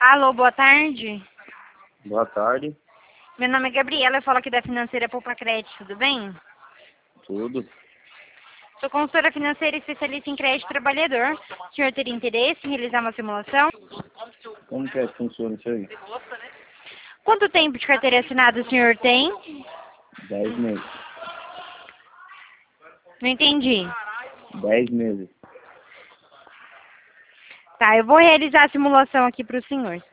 Alô, boa tarde. Boa tarde. Meu nome é Gabriela, eu falo aqui da Financeira Poupa Crédito, tudo bem? Tudo. Sou consultora financeira e especialista em crédito trabalhador. O senhor teria interesse em realizar uma simulação? Como que funciona isso aí? Quanto tempo de carteira assinada o senhor tem? 10 meses. Não entendi. 10 meses. Tá, eu vou realizar a simulação aqui para o senhor.